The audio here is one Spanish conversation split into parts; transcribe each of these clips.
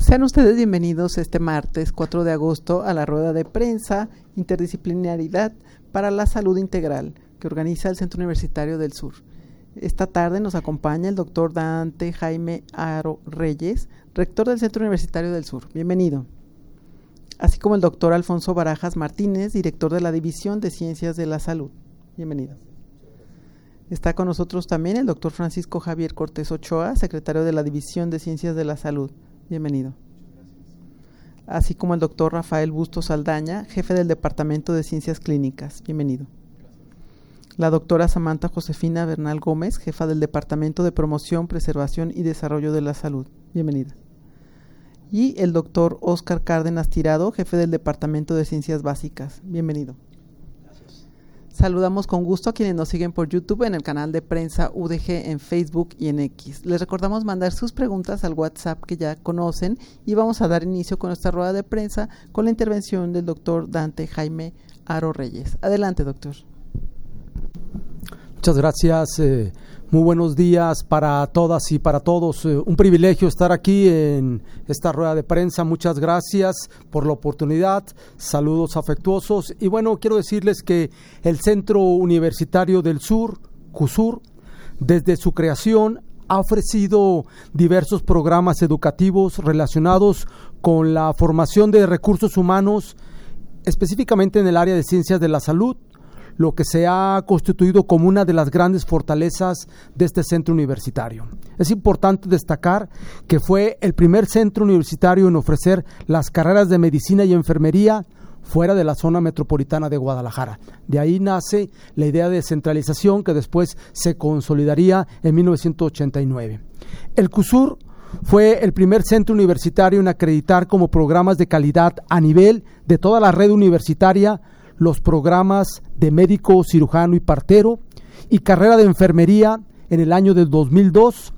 Sean ustedes bienvenidos este martes 4 de agosto a la rueda de prensa Interdisciplinaridad para la Salud Integral que organiza el Centro Universitario del Sur. Esta tarde nos acompaña el doctor Dante Jaime Haro Reyes, rector del Centro Universitario del Sur. Bienvenido. Así como el doctor Alfonso Barajas Martínez, director de la División de Ciencias de la Salud. Bienvenido. Está con nosotros también el doctor Francisco Javier Cortés Ochoa, secretario de la División de Ciencias de la Salud. Bienvenido. Así como el doctor Rafael Bustos Saldaña, jefe del Departamento de Ciencias Clínicas. Bienvenido. La doctora Samantha Josefina Bernal Gómez, jefa del Departamento de Promoción, Preservación y Desarrollo de la Salud. Bienvenida. Y el doctor Óscar Cárdenas Tirado, jefe del Departamento de Ciencias Básicas. Bienvenido. Saludamos con gusto a quienes nos siguen por YouTube en el canal de Prensa UDG en Facebook y en X. Les recordamos mandar sus preguntas al WhatsApp que ya conocen y vamos a dar inicio con nuestra rueda de prensa con la intervención del doctor Dante Jaime Haro Reyes. Adelante, doctor. Muchas gracias. Muy buenos días para todas y para todos. Un privilegio estar aquí en esta rueda de prensa. Muchas gracias por la oportunidad. Saludos afectuosos. Y bueno, quiero decirles que el Centro Universitario del Sur, CUSUR, desde su creación ha ofrecido diversos programas educativos relacionados con la formación de recursos humanos, específicamente en el área de ciencias de la salud, lo que se ha constituido como una de las grandes fortalezas de este centro universitario. Es importante destacar que fue el primer centro universitario en ofrecer las carreras de medicina y enfermería fuera de la zona metropolitana de Guadalajara. De ahí nace la idea de centralización que después se consolidaría en 1989. El CUSUR fue el primer centro universitario en acreditar como programas de calidad a nivel de toda la red universitaria los programas de médico, cirujano y partero y carrera de enfermería en el año del 2002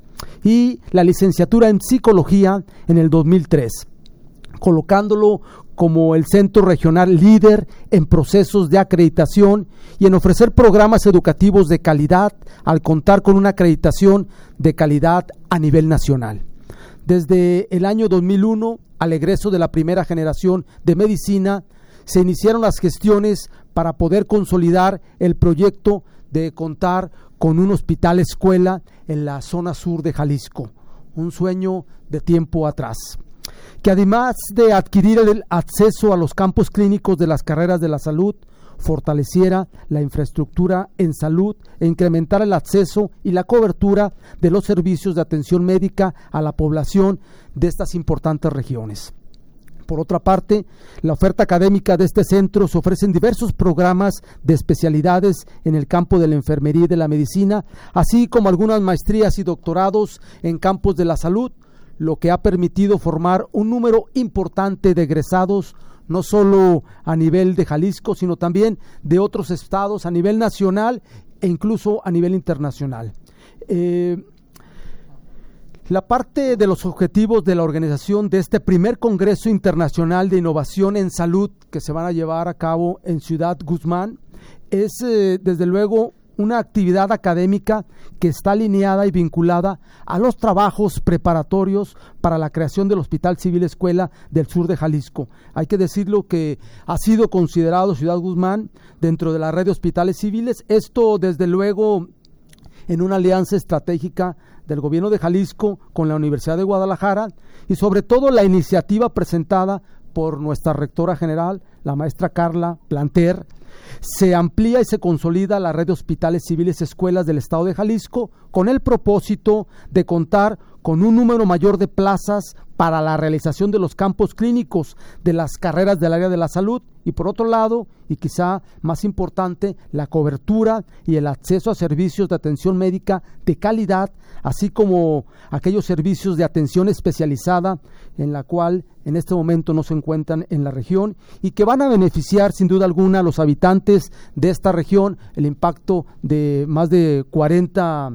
y la licenciatura en psicología en el 2003, colocándolo como el centro regional líder en procesos de acreditación y en ofrecer programas educativos de calidad al contar con una acreditación de calidad a nivel nacional. Desde el año 2001, al egreso de la primera generación de medicina, se iniciaron las gestiones para poder consolidar el proyecto de contar con un hospital escuela en la zona sur de Jalisco, un sueño de tiempo atrás, que además de adquirir el acceso a los campos clínicos de las carreras de la salud, fortaleciera la infraestructura en salud e incrementara el acceso y la cobertura de los servicios de atención médica a la población de estas importantes regiones. Por otra parte, la oferta académica de este centro se ofrecen diversos programas de especialidades en el campo de la enfermería y de la medicina, así como algunas maestrías y doctorados en campos de la salud, lo que ha permitido formar un número importante de egresados, no solo a nivel de Jalisco, sino también de otros estados a nivel nacional e incluso a nivel internacional. La parte de los objetivos de la organización de este primer Congreso Internacional de Innovación en Salud que se van a llevar a cabo en Ciudad Guzmán es desde luego una actividad académica que está alineada y vinculada a los trabajos preparatorios para la creación del Hospital Civil Escuela del sur de Jalisco. Hay que decirlo que ha sido considerado Ciudad Guzmán dentro de la red de hospitales civiles, esto desde luego en una alianza estratégica del gobierno de Jalisco con la Universidad de Guadalajara y sobre todo la iniciativa presentada por nuestra rectora general, la maestra Carla Planter. Se amplía y se consolida la red de hospitales civiles escuelas del estado de Jalisco con el propósito de contar con un número mayor de plazas para la realización de los campos clínicos de las carreras del área de la salud y por otro lado, y quizá más importante, la cobertura y el acceso a servicios de atención médica de calidad, así como aquellos servicios de atención especializada en la cual en este momento no se encuentran en la región y que van a beneficiar sin duda alguna a los habitantes de esta región, el impacto de más de 40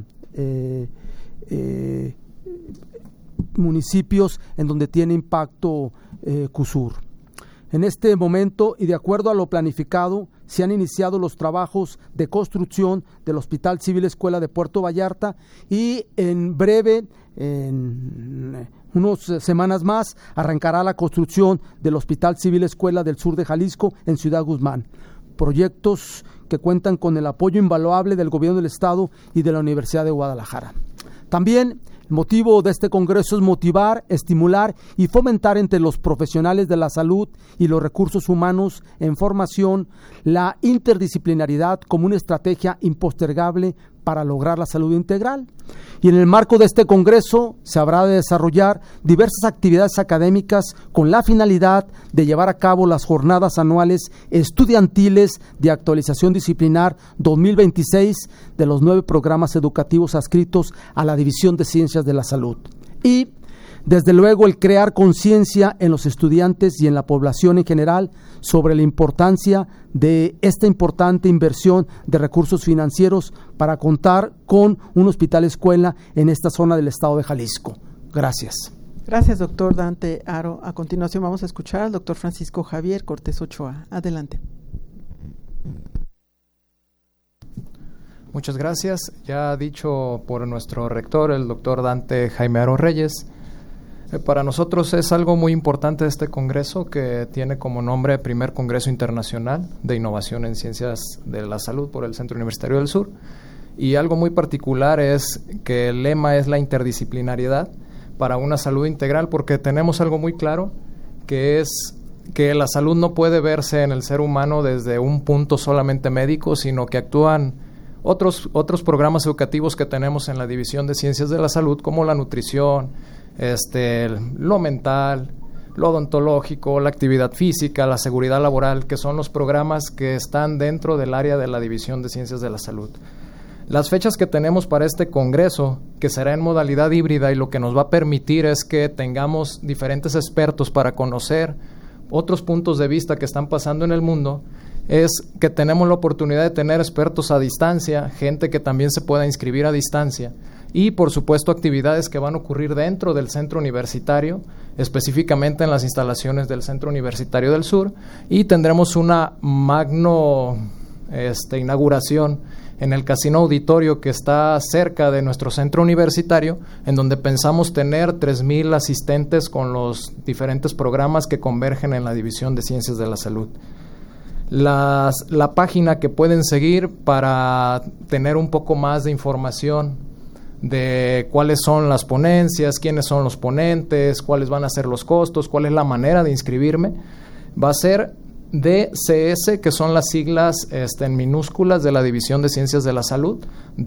municipios en donde tiene impacto CUSUR. En este momento y de acuerdo a lo planificado, se han iniciado los trabajos de construcción del Hospital Civil Escuela de Puerto Vallarta y en breve, en unas semanas más, arrancará la construcción del Hospital Civil Escuela del Sur de Jalisco en Ciudad Guzmán. Proyectos que cuentan con el apoyo invaluable del Gobierno del Estado y de la Universidad de Guadalajara. También el motivo de este congreso es motivar, estimular y fomentar entre los profesionales de la salud y los recursos humanos en formación la interdisciplinaridad como una estrategia impostergable para lograr la salud integral. Y en el marco de este congreso se habrá de desarrollar diversas actividades académicas con la finalidad de llevar a cabo las jornadas anuales estudiantiles de actualización disciplinar 2026 de los 9 programas educativos adscritos a la División de Ciencias de la Salud. Y desde luego el crear conciencia en los estudiantes y en la población en general sobre la importancia de esta importante inversión de recursos financieros para contar con un hospital escuela en esta zona del estado de Jalisco. Gracias. Gracias, doctor Dante Haro. A continuación vamos a escuchar al doctor Francisco Javier Cortés Ochoa. Adelante. Muchas gracias. Ya dicho por nuestro rector, el doctor Dante Jaime Haro Reyes, para nosotros es algo muy importante este congreso, que tiene como nombre Primer Congreso Internacional de Innovación en Ciencias de la Salud por el Centro Universitario del Sur. Y algo muy particular es que el lema es la interdisciplinariedad para una salud integral, porque tenemos algo muy claro, que es que la salud no puede verse en el ser humano desde un punto solamente médico, sino que actúan otros programas educativos que tenemos en la División de Ciencias de la Salud, como la nutrición, lo mental, lo odontológico, la actividad física, la seguridad laboral, que son los programas que están dentro del área de la División de Ciencias de la Salud. Las fechas que tenemos para este congreso, que será en modalidad híbrida, y lo que nos va a permitir es que tengamos diferentes expertos para conocer otros puntos de vista que están pasando en el mundo, es que tenemos la oportunidad de tener expertos a distancia, gente que también se pueda inscribir a distancia, y por supuesto actividades que van a ocurrir dentro del centro universitario, específicamente en las instalaciones del Centro Universitario del Sur, y tendremos una magno inauguración en el Casino Auditorio, que está cerca de nuestro centro universitario, en donde pensamos tener 3,000 asistentes con los diferentes programas que convergen en la División de Ciencias de la Salud. La página que pueden seguir para tener un poco más de información de cuáles son las ponencias, quiénes son los ponentes, cuáles van a ser los costos, cuál es la manera de inscribirme, va a ser DCS, que son las siglas en minúsculas de la División de Ciencias de la Salud,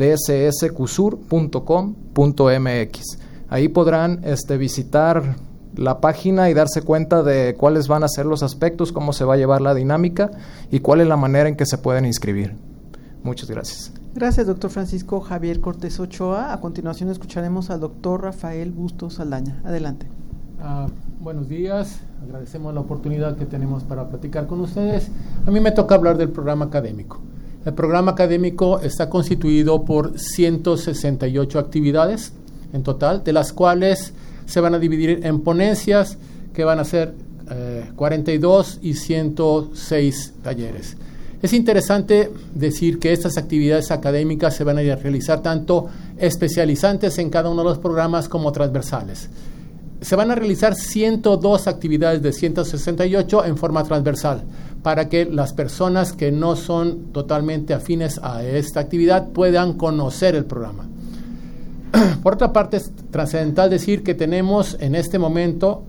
dcscusur.com.mx. Ahí podrán visitar la página y darse cuenta de cuáles van a ser los aspectos, cómo se va a llevar la dinámica y cuál es la manera en que se pueden inscribir. Muchas gracias. Gracias, doctor Francisco Javier Cortés Ochoa. A continuación escucharemos al doctor Rafael Bustos Saldaña. Adelante. Buenos días, agradecemos la oportunidad que tenemos para platicar con ustedes. A mí me toca hablar del programa académico. El programa académico está constituido por 168 actividades en total, de las cuales se van a dividir en ponencias, que van a ser 42 y 106 talleres. Es interesante decir que estas actividades académicas se van a realizar tanto especializantes en cada uno de los programas como transversales. Se van a realizar 102 actividades de 168 en forma transversal, para que las personas que no son totalmente afines a esta actividad puedan conocer el programa. Por otra parte, es trascendental decir que tenemos en este momento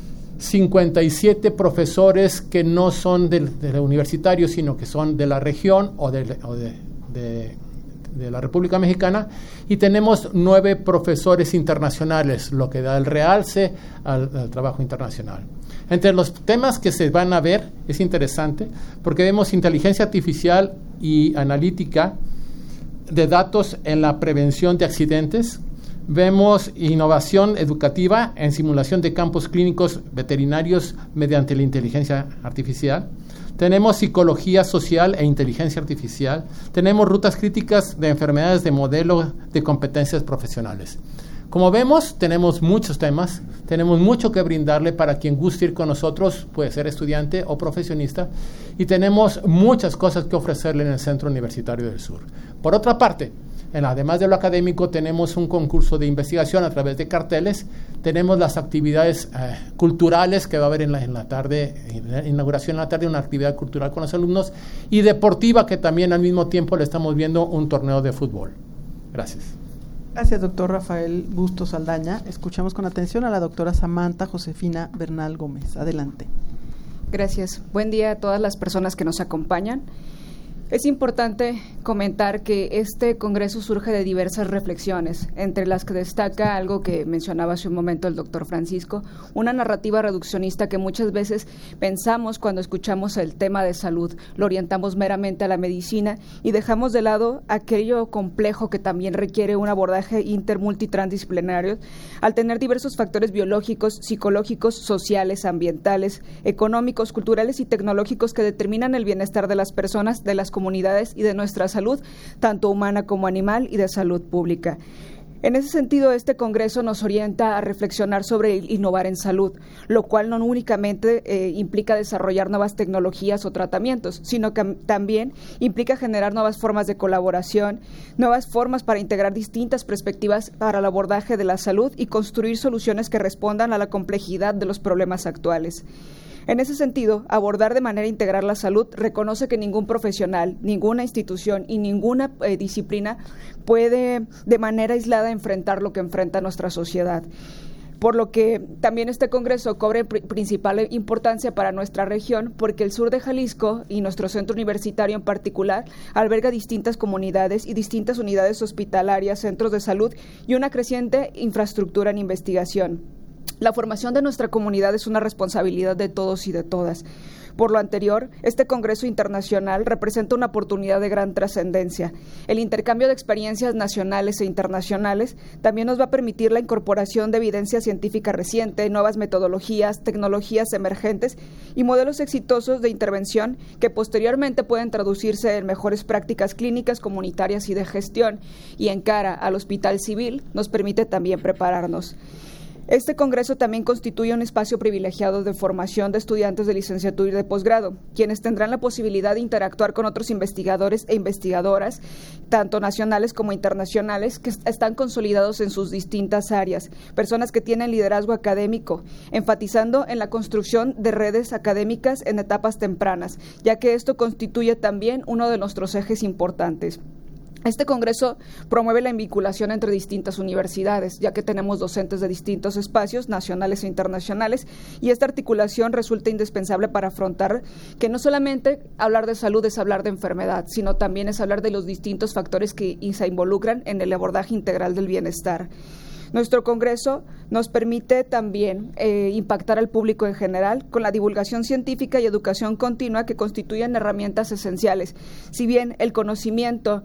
57 profesores que no son de universitarios, sino que son de la región o de la República Mexicana, y tenemos 9 profesores internacionales, lo que da el realce al trabajo internacional. Entre los temas que se van a ver, es interesante, porque vemos inteligencia artificial y analítica de datos en la prevención de accidentes. Vemos innovación educativa en simulación de campos clínicos veterinarios mediante la inteligencia artificial. Tenemos psicología social e inteligencia artificial. Tenemos rutas críticas de enfermedades de modelo de competencias profesionales. Como vemos, tenemos muchos temas, tenemos mucho que brindarle para quien guste ir con nosotros, puede ser estudiante o profesionista, y tenemos muchas cosas que ofrecerle en el Centro Universitario del Sur. Por otra parte, además de lo académico, tenemos un concurso de investigación a través de carteles, tenemos las actividades culturales que va a haber en la tarde, en la inauguración en la tarde, una actividad cultural con los alumnos, y deportiva, que también al mismo tiempo le estamos viendo un torneo de fútbol. Gracias. Gracias, doctor Rafael Bustos Saldaña. Escuchamos con atención a la doctora Samantha Josefina Bernal Gómez. Adelante. Gracias. Buen día a todas las personas que nos acompañan. Es importante comentar que este congreso surge de diversas reflexiones, entre las que destaca algo que mencionaba hace un momento el doctor Francisco, una narrativa reduccionista que muchas veces pensamos cuando escuchamos el tema de salud, lo orientamos meramente a la medicina y dejamos de lado aquello complejo que también requiere un abordaje intermultitransdisciplinario, al tener diversos factores biológicos, psicológicos, sociales, ambientales, económicos, culturales y tecnológicos que determinan el bienestar de las personas, de las comunidades y de nuestra salud, tanto humana como animal, y de salud pública. En ese sentido, este congreso nos orienta a reflexionar sobre innovar en salud, lo cual no únicamente implica desarrollar nuevas tecnologías o tratamientos, sino que también implica generar nuevas formas de colaboración, nuevas formas para integrar distintas perspectivas para el abordaje de la salud y construir soluciones que respondan a la complejidad de los problemas actuales. En ese sentido, abordar de manera integral la salud reconoce que ningún profesional, ninguna institución y ninguna disciplina puede de manera aislada enfrentar lo que enfrenta nuestra sociedad. Por lo que también este congreso cobra principal importancia para nuestra región, porque el sur de Jalisco y nuestro centro universitario en particular alberga distintas comunidades y distintas unidades hospitalarias, centros de salud y una creciente infraestructura en investigación. La formación de nuestra comunidad es una responsabilidad de todos y de todas. Por lo anterior, este Congreso Internacional representa una oportunidad de gran trascendencia. El intercambio de experiencias nacionales e internacionales también nos va a permitir la incorporación de evidencia científica reciente, nuevas metodologías, tecnologías emergentes y modelos exitosos de intervención que posteriormente pueden traducirse en mejores prácticas clínicas, comunitarias y de gestión. Y en cara al hospital civil nos permite también prepararnos. Este congreso también constituye un espacio privilegiado de formación de estudiantes de licenciatura y de posgrado, quienes tendrán la posibilidad de interactuar con otros investigadores e investigadoras, tanto nacionales como internacionales, que están consolidados en sus distintas áreas, personas que tienen liderazgo académico, enfatizando en la construcción de redes académicas en etapas tempranas, ya que esto constituye también uno de nuestros ejes importantes. Este congreso promueve la vinculación entre distintas universidades, ya que tenemos docentes de distintos espacios, nacionales e internacionales, y esta articulación resulta indispensable para afrontar que no solamente hablar de salud es hablar de enfermedad, sino también es hablar de los distintos factores que se involucran en el abordaje integral del bienestar. Nuestro congreso nos permite también impactar al público en general con la divulgación científica y educación continua que constituyen herramientas esenciales. Si bien el conocimiento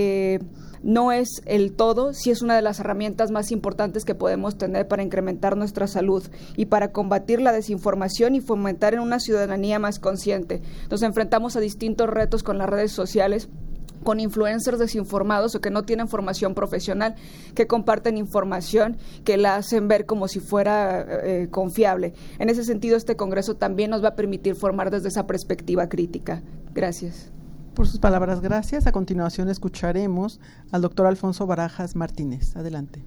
no es el todo, sí es una de las herramientas más importantes que podemos tener para incrementar nuestra salud y para combatir la desinformación y fomentar en una ciudadanía más consciente. Nos enfrentamos a distintos retos con las redes sociales, con influencers desinformados o que no tienen formación profesional, que comparten información que la hacen ver como si fuera confiable. En ese sentido, este congreso también nos va a permitir formar desde esa perspectiva crítica. Gracias. Por sus palabras, gracias. A continuación escucharemos al doctor Alfonso Barajas Martínez. Adelante.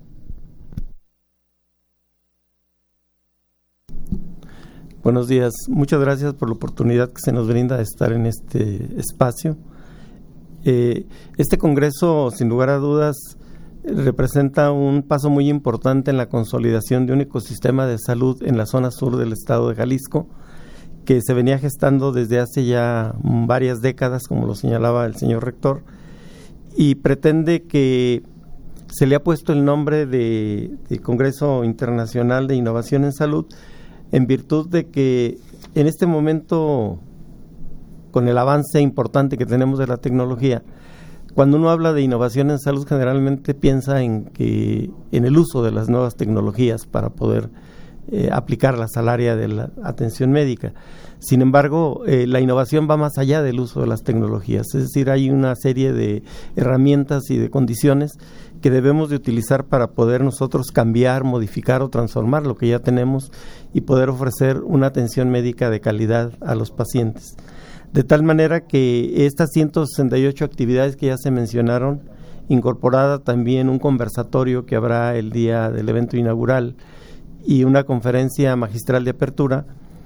Buenos días. Muchas gracias por la oportunidad que se nos brinda de estar en este espacio. Este congreso, sin lugar a dudas, representa un paso muy importante en la consolidación de un ecosistema de salud en la zona sur del estado de Jalisco, que se venía gestando desde hace ya varias décadas, como lo señalaba el señor rector, y pretende que se le ha puesto el nombre de Congreso Internacional de Innovación en Salud en virtud de que en este momento, con el avance importante que tenemos de la tecnología, cuando uno habla de innovación en salud generalmente piensa en el uso de las nuevas tecnologías para poder aplicarlas al área de la atención médica. Sin embargo, la innovación va más allá del uso de las tecnologías, es decir, hay una serie de herramientas y de condiciones que debemos de utilizar para poder nosotros cambiar, modificar o transformar lo que ya tenemos y poder ofrecer una atención médica de calidad a los pacientes. De tal manera que estas 168 actividades que ya se mencionaron, incorporada también un conversatorio que habrá el día del evento inaugural y una conferencia magistral de apertura,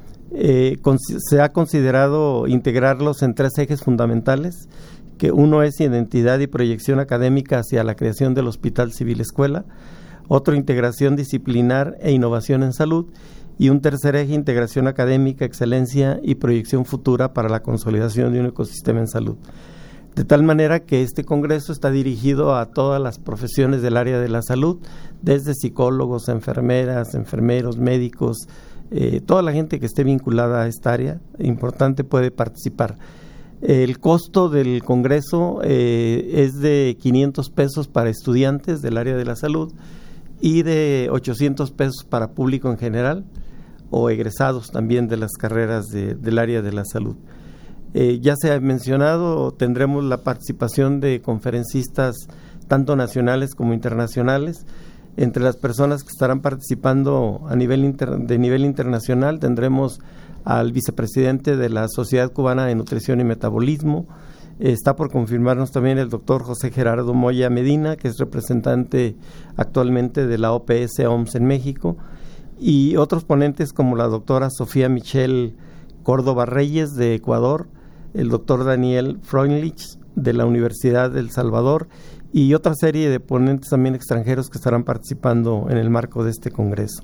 se ha considerado integrarlos en 3 ejes fundamentales, que uno es identidad y proyección académica hacia la creación del Hospital Civil Escuela, otro integración disciplinar e innovación en salud, y un tercer eje, integración académica, excelencia y proyección futura para la consolidación de un ecosistema en salud. De tal manera que este congreso está dirigido a todas las profesiones del área de la salud, desde psicólogos, enfermeras, enfermeros, médicos, toda la gente que esté vinculada a esta área importante puede participar. El costo del congreso es de 500 pesos para estudiantes del área de la salud y de 800 pesos para público en general o egresados también de las carreras del área de la salud. Ya se ha mencionado, tendremos la participación de conferencistas tanto nacionales como internacionales. Entre las personas que estarán participando a nivel internacional tendremos al vicepresidente de la Sociedad Cubana de Nutrición y Metabolismo. Está por confirmarnos también el doctor José Gerardo Moya Medina, que es representante actualmente de la OPS-OMS en México, y otros ponentes como la doctora Sofía Michelle Córdoba Reyes de Ecuador, el doctor Daniel Freundlich de la Universidad del Salvador y otra serie de ponentes también extranjeros que estarán participando en el marco de este congreso.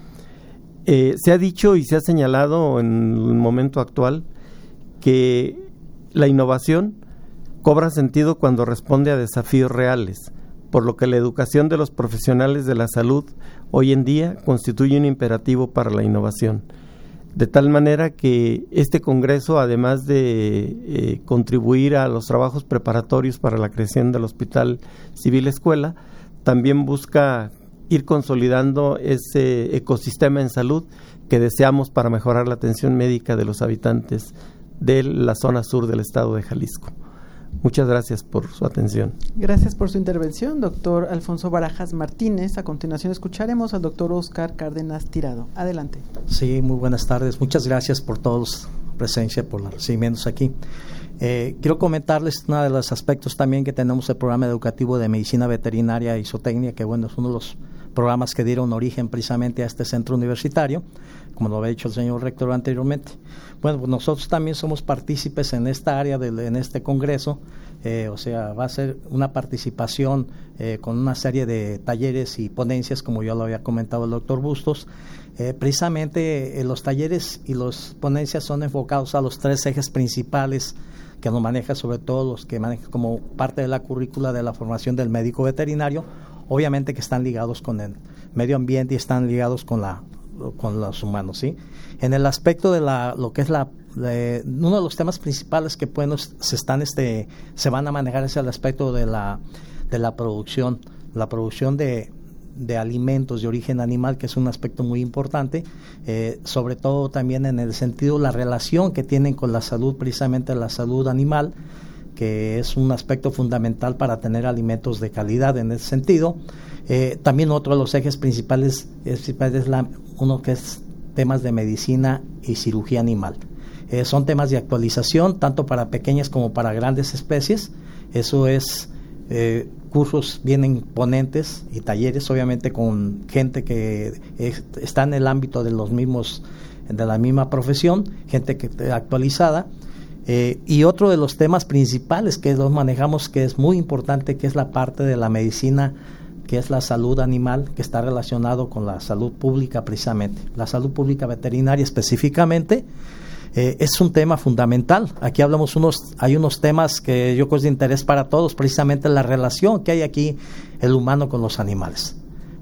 Se ha dicho y se ha señalado en el momento actual que la innovación cobra sentido cuando responde a desafíos reales, por lo que la educación de los profesionales de la salud hoy en día constituye un imperativo para la innovación. De tal manera que este congreso, además de contribuir a los trabajos preparatorios para la creación del Hospital Civil Escuela, también busca ir consolidando ese ecosistema en salud que deseamos para mejorar la atención médica de los habitantes de la zona sur del estado de Jalisco. Muchas gracias por su atención. Gracias por su intervención, doctor Alfonso Barajas Martínez. A continuación escucharemos al doctor Oscar Cárdenas Tirado. Adelante. Sí, muy buenas tardes. Muchas gracias por todos presencia, por los recibimientos aquí. Quiero comentarles uno de los aspectos también que tenemos el programa educativo de medicina veterinaria y zootecnia, que bueno, es uno de los programas que dieron origen precisamente a este centro universitario, como lo había dicho el señor rector anteriormente. Bueno, pues nosotros también somos partícipes en esta área, en este congreso, o sea, va a ser una participación con una serie de talleres y ponencias, como ya lo había comentado el doctor Bustos. Precisamente los talleres y las ponencias son enfocados a los 3 ejes principales que nos maneja, sobre todo los que manejan como parte de la currícula de la formación del médico veterinario, obviamente que están ligados con el medio ambiente y están ligados con los humanos, ¿sí? En el aspecto de lo que es uno de los temas principales que se van a manejar es el aspecto de la producción, la producción de alimentos de origen animal, que es un aspecto muy importante, sobre todo también en el sentido de la relación que tienen con la salud, precisamente la salud animal, que es un aspecto fundamental para tener alimentos de calidad en ese sentido. También otro de los ejes principales es uno que es temas de medicina y cirugía animal. Son temas de actualización tanto para pequeñas como para grandes especies. Eso es cursos bien imponentes y talleres, obviamente con gente que está en el ámbito de la misma profesión, gente que actualizada. Y otro de los temas principales que los manejamos, que es muy importante, que es la parte de la medicina, que es la salud animal, que está relacionado con la salud pública precisamente, la salud pública veterinaria específicamente. Es un tema fundamental. Aquí hay unos temas que yo creo que es de interés para todos, precisamente la relación que hay aquí el humano con los animales.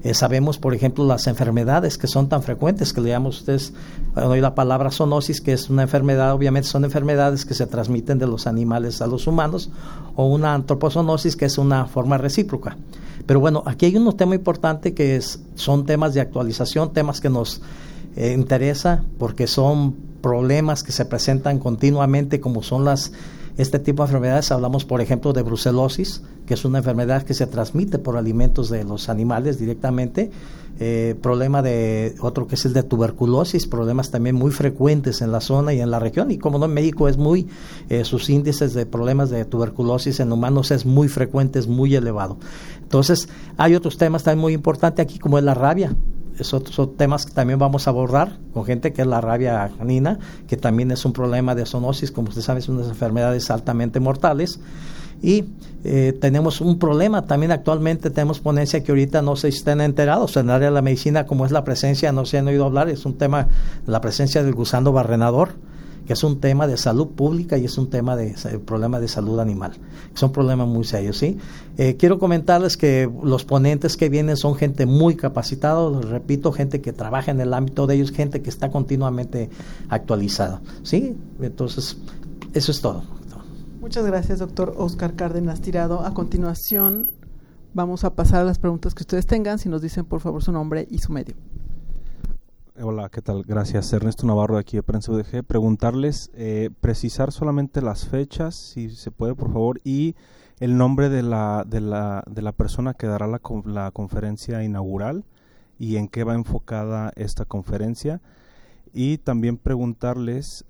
Sabemos, por ejemplo, las enfermedades que son tan frecuentes, que le llaman ustedes, hoy la palabra zoonosis, que es una enfermedad, obviamente son enfermedades que se transmiten de los animales a los humanos, o una antropozoonosis, que es una forma recíproca. Pero bueno, aquí hay un tema importante que son temas de actualización, temas que nos interesa porque son problemas que se presentan continuamente, como son este tipo de enfermedades. Hablamos, por ejemplo, de brucelosis, que es una enfermedad que se transmite por alimentos de los animales directamente. Problema de otro que es el de tuberculosis, problemas también muy frecuentes en la zona y en la región, y como no, en México es sus índices de problemas de tuberculosis en humanos es muy frecuente, es muy elevado. Entonces hay otros temas también muy importantes aquí, como es la rabia. Son temas que también vamos a abordar con gente, que es la rabia canina, que también es un problema de zoonosis, como usted sabe, es una de las enfermedades altamente mortales. Y tenemos un problema también actualmente, tenemos ponencia que ahorita no sé si estén enterados en el área de la medicina, como es la presencia, no se han oído hablar, es un tema, la presencia del gusano barrenador, que es un tema de salud pública y es un tema de problema de salud animal. Son problemas muy serios, ¿sí? Quiero comentarles que los ponentes que vienen son gente muy capacitada, repito, gente que trabaja en el ámbito de ellos, gente que está continuamente actualizada, ¿sí? Entonces, eso es todo. Muchas gracias, doctor Óscar Cárdenas Tirado. A continuación, vamos a pasar a las preguntas que ustedes tengan. Si nos dicen, por favor, su nombre y su medio. Hola, ¿qué tal? Gracias. Ernesto Navarro, de aquí de Prensa UDG. Preguntarles, precisar solamente las fechas, si se puede, por favor, y el nombre de la persona que dará la conferencia inaugural y en qué va enfocada esta conferencia. Y también preguntarles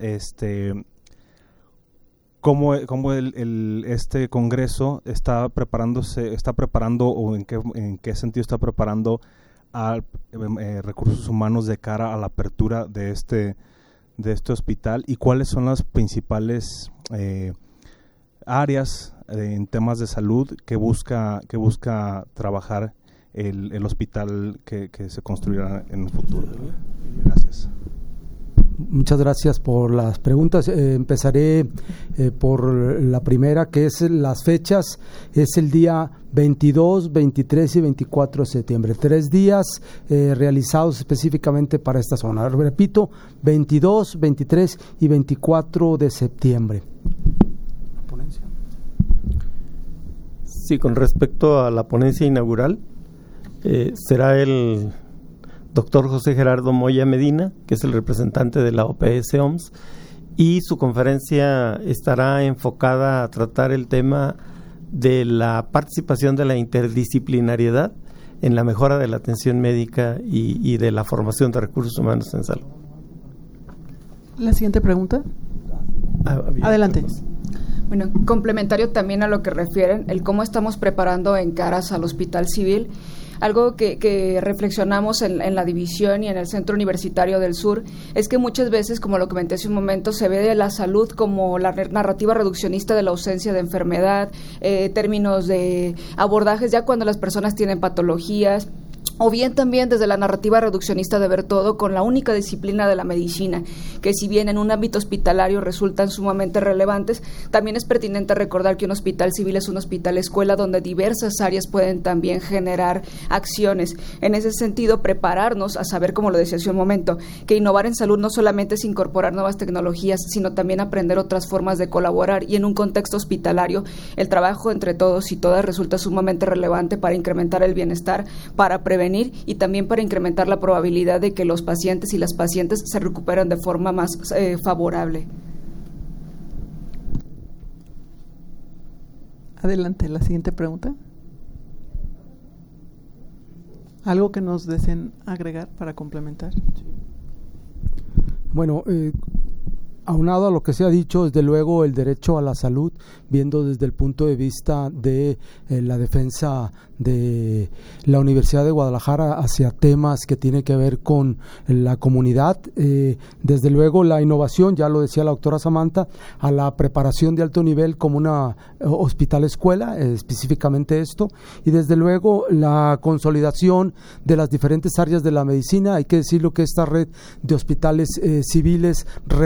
cómo este congreso está preparando o en qué sentido está preparando a recursos humanos de cara a la apertura de este hospital, y cuáles son las principales áreas en temas de salud que busca trabajar el hospital que se construirá en el futuro. Gracias. Muchas gracias por las preguntas. Empezaré por la primera, que es las fechas. Es el día 22, 23 y 24 de septiembre. 3 días realizados específicamente para esta zona. Repito, 22, 23 y 24 de septiembre. ¿Ponencia? Sí, con respecto a la ponencia inaugural, será el doctor José Gerardo Moya Medina, que es el representante de la OPS OMS, y su conferencia estará enfocada a tratar el tema de la participación de la interdisciplinariedad en la mejora de la atención médica y de la formación de recursos humanos en salud. La siguiente pregunta. Adelante. Bueno, complementario también a lo que refieren, el cómo estamos preparando en caras al Hospital Civil. Algo que reflexionamos en la división y en el Centro Universitario del Sur es que muchas veces, como lo comenté hace un momento, se ve de la salud como la narrativa reduccionista de la ausencia de enfermedad, términos de abordajes ya cuando las personas tienen patologías, o bien también desde la narrativa reduccionista de ver todo con la única disciplina de la medicina, que si bien en un ámbito hospitalario resultan sumamente relevantes, también es pertinente recordar que un hospital civil es un hospital escuela donde diversas áreas pueden también generar acciones. En ese sentido, prepararnos a saber, como lo decía hace un momento, que innovar en salud no solamente es incorporar nuevas tecnologías, sino también aprender otras formas de colaborar, y en un contexto hospitalario el trabajo entre todos y todas resulta sumamente relevante para incrementar el bienestar, para prevenir y también para incrementar la probabilidad de que los pacientes y las pacientes se recuperen de forma más favorable. Adelante, la siguiente pregunta. ¿Algo que nos deseen agregar para complementar? Bueno, aunado a lo que se ha dicho, desde luego el derecho a la salud, viendo desde el punto de vista de la defensa de la Universidad de Guadalajara hacia temas que tienen que ver con la comunidad, desde luego la innovación, ya lo decía la doctora Samantha, a la preparación de alto nivel como una hospital escuela, específicamente esto, y desde luego la consolidación de las diferentes áreas de la medicina. Hay que decirlo que esta red de hospitales civiles representa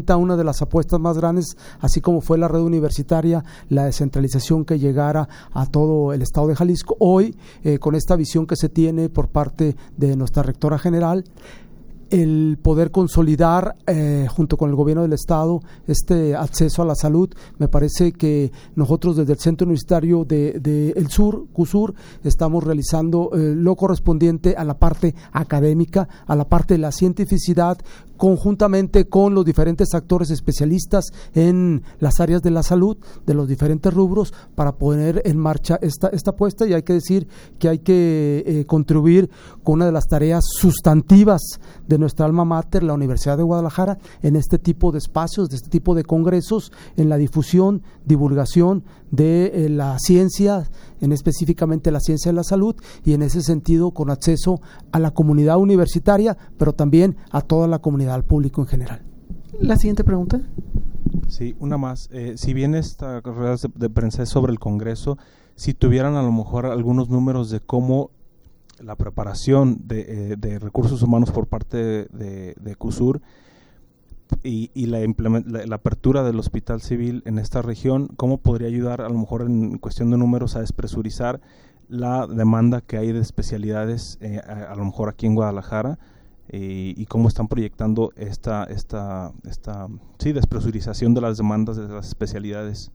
representa una de las apuestas más grandes, así como fue la red universitaria, la descentralización que llegara a todo el estado de Jalisco. Hoy, con esta visión que se tiene por parte de nuestra rectora general, el poder consolidar junto con el gobierno del estado este acceso a la salud, me parece que nosotros desde el Centro Universitario de El Sur, CUSUR, estamos realizando lo correspondiente a la parte académica, a la parte de la cientificidad, conjuntamente con los diferentes actores especialistas en las áreas de la salud, de los diferentes rubros, para poner en marcha esta apuesta. Y hay que decir que hay que contribuir con una de las tareas sustantivas de nuestra alma mater, la Universidad de Guadalajara, en este tipo de espacios, de este tipo de congresos, en la difusión, divulgación de la ciencia, específicamente la ciencia de la salud, y en ese sentido con acceso a la comunidad universitaria, pero también a toda la comunidad, al público en general. La siguiente pregunta. Sí, una más. Si bien esta rueda de prensa es sobre el Congreso, si tuvieran a lo mejor algunos números de cómo la preparación de recursos humanos por parte de CUSUR y la apertura del Hospital Civil en esta región, ¿cómo podría ayudar a lo mejor en cuestión de números a despresurizar la demanda que hay de especialidades a lo mejor aquí en Guadalajara? Y cómo están proyectando esta despresurización de las demandas de las especialidades.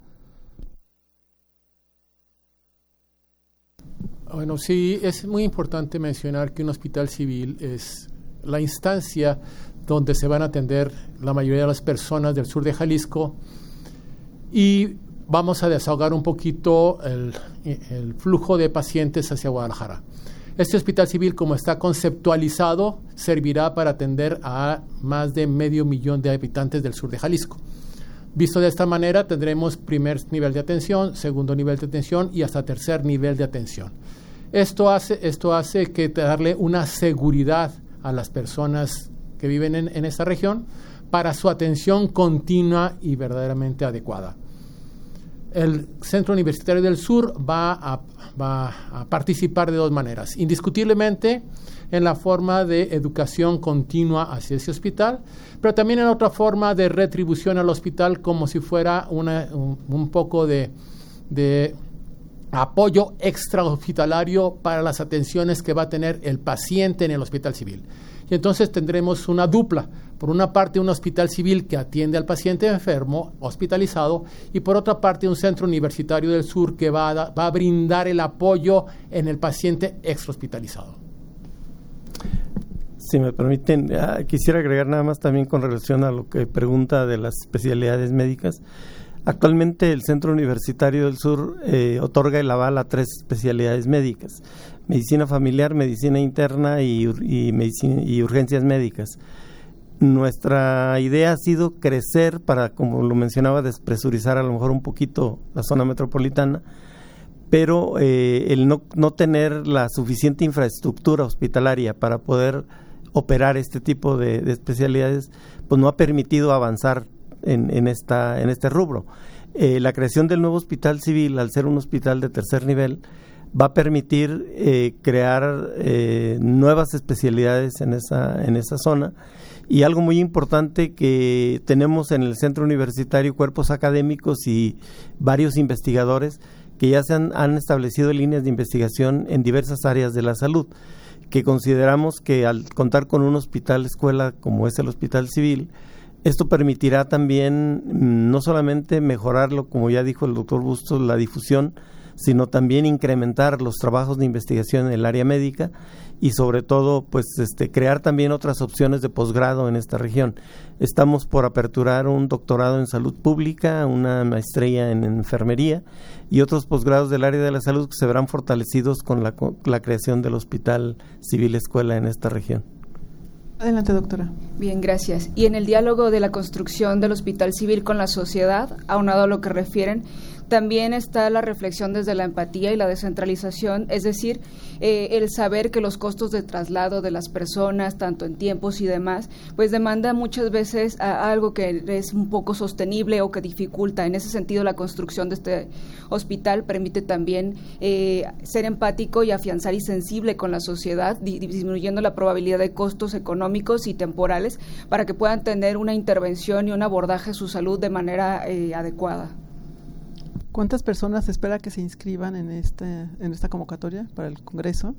Bueno, sí, es muy importante mencionar que un hospital civil es la instancia donde se van a atender la mayoría de las personas del sur de Jalisco, y vamos a desahogar un poquito el flujo de pacientes hacia Guadalajara. Este hospital civil, como está conceptualizado, servirá para atender a más de 500,000 de habitantes del sur de Jalisco. Visto de esta manera, tendremos primer nivel de atención, segundo nivel de atención y hasta tercer nivel de atención. Esto hace que darle una seguridad a las personas que viven en esta región para su atención continua y verdaderamente adecuada. El Centro Universitario del Sur va a participar de dos maneras. Indiscutiblemente en la forma de educación continua hacia ese hospital, pero también en otra forma de retribución al hospital, como si fuera un poco de apoyo extrahospitalario para las atenciones que va a tener el paciente en el hospital civil. Y entonces tendremos una dupla. Por una parte, un hospital civil que atiende al paciente enfermo, hospitalizado, y por otra parte, un centro universitario del sur que va a brindar el apoyo en el paciente extrahospitalizado. Si me permiten, quisiera agregar nada más también con relación a lo que pregunta de las especialidades médicas. Actualmente el Centro Universitario del Sur otorga el aval a 3 especialidades médicas: medicina familiar, medicina interna y urgencias médicas. Nuestra idea ha sido crecer para, como lo mencionaba, despresurizar a lo mejor un poquito la zona metropolitana, pero el no tener la suficiente infraestructura hospitalaria para poder operar este tipo de especialidades, pues no ha permitido avanzar en este rubro. La creación del nuevo hospital civil, al ser un hospital de tercer nivel, va a permitir crear nuevas especialidades en esa zona. Y algo muy importante, que tenemos en el centro universitario cuerpos académicos y varios investigadores que ya han establecido líneas de investigación en diversas áreas de la salud, que consideramos que al contar con un hospital escuela como es el Hospital Civil, esto permitirá también no solamente mejorarlo, como ya dijo el doctor Bustos, la difusión, sino también incrementar los trabajos de investigación en el área médica y sobre todo pues crear también otras opciones de posgrado en esta región. Estamos por aperturar un doctorado en salud pública, una maestría en enfermería y otros posgrados del área de la salud que se verán fortalecidos con la creación del Hospital Civil Escuela en esta región. Adelante, doctora. Bien, gracias. Y en el diálogo de la construcción del Hospital Civil con la sociedad, aunado a lo que refieren, También está la reflexión desde la empatía y la descentralización, es decir, el saber que los costos de traslado de las personas, tanto en tiempos y demás, pues demanda muchas veces a algo que es un poco sostenible o que dificulta. En ese sentido, la construcción de este hospital permite también ser empático y afianzar y sensible con la sociedad, disminuyendo la probabilidad de costos económicos y temporales para que puedan tener una intervención y un abordaje a su salud de manera adecuada. ¿Cuántas personas se espera que se inscriban en esta convocatoria para el Congreso?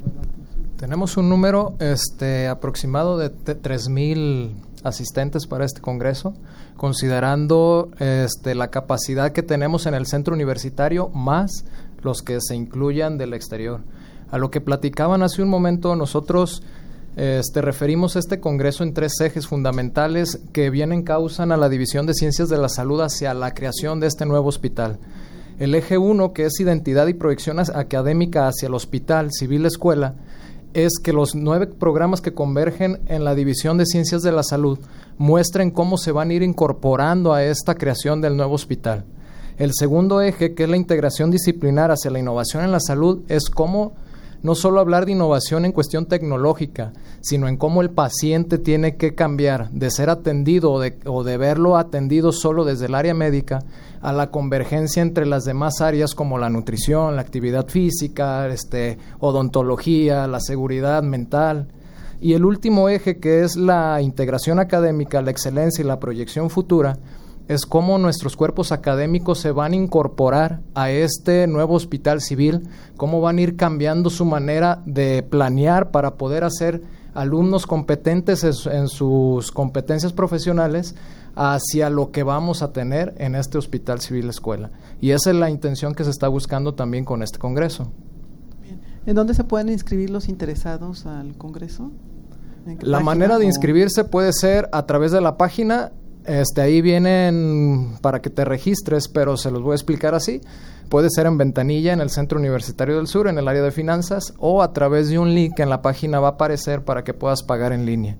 Tenemos un número aproximado de 3,000 asistentes para este Congreso, considerando la capacidad que tenemos en el centro universitario más los que se incluyan del exterior. A lo que platicaban hace un momento, nosotros referimos este Congreso en 3 ejes fundamentales que bien encausan a la División de Ciencias de la Salud hacia la creación de este nuevo hospital. El eje 1, que es identidad y proyección académica hacia el Hospital Civil Escuela, es que los 9 programas que convergen en la División de Ciencias de la Salud muestren cómo se van a ir incorporando a esta creación del nuevo hospital. El segundo eje, que es la integración disciplinar hacia la innovación en la salud, es cómo no solo hablar de innovación en cuestión tecnológica, sino en cómo el paciente tiene que cambiar de ser atendido o de verlo atendido solo desde el área médica a la convergencia entre las demás áreas como la nutrición, la actividad física, odontología, la seguridad mental. Y el último eje, que es la integración académica, la excelencia y la proyección futura, es cómo nuestros cuerpos académicos se van a incorporar a este nuevo hospital civil, cómo van a ir cambiando su manera de planear para poder hacer alumnos competentes en sus competencias profesionales hacia lo que vamos a tener en este Hospital Civil Escuela. Y esa es la intención que se está buscando también con este Congreso. Bien. ¿En dónde se pueden inscribir los interesados al Congreso? La manera de inscribirse puede ser a través de la página. Ahí vienen para que te registres, pero se los voy a explicar así. Puede ser en ventanilla en el Centro Universitario del Sur, en el área de finanzas, o a través de un link que en la página va a aparecer para que puedas pagar en línea.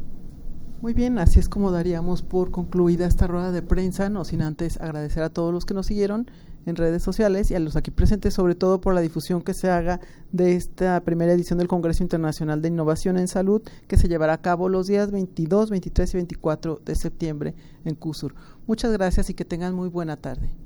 Muy bien, así es como daríamos por concluida esta rueda de prensa, no sin antes agradecer a todos los que nos siguieron en redes sociales y a los aquí presentes, sobre todo por la difusión que se haga de esta primera edición del Congreso Internacional de Innovación en Salud, que se llevará a cabo los días 22, 23 y 24 de septiembre en CUSUR. Muchas gracias y que tengan muy buena tarde.